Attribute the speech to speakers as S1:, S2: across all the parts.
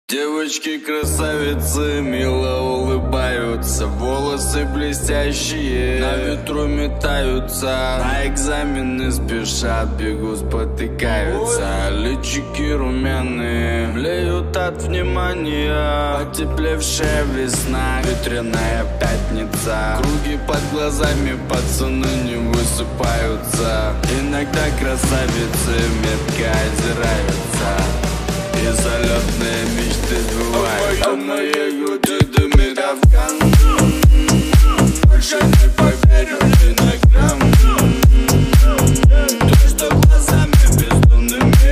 S1: Девочки-красавицы мило улыбаются, волосы блестящие на ветру метаются, на экзамены спешат, бегут, спотыкаются. Личики румяные млеют от внимания, потеплевшая весна, ветреная пятница. Круги под глазами, пацаны не высыпаются. Иногда красавицы метко озираются, и залетные мечты сбываются. На моей груди дымит Афган, больше не поверю ни на грамм. То, что глазами бездумными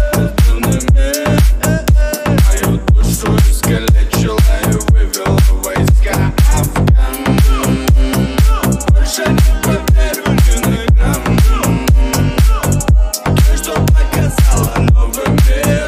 S1: мою душу искалечила и вывела в войска. Афган, больше не поверю ни на грамм. То, что показала новый мир,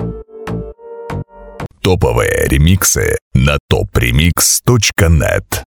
S2: Топовые ремиксы на topremix.net.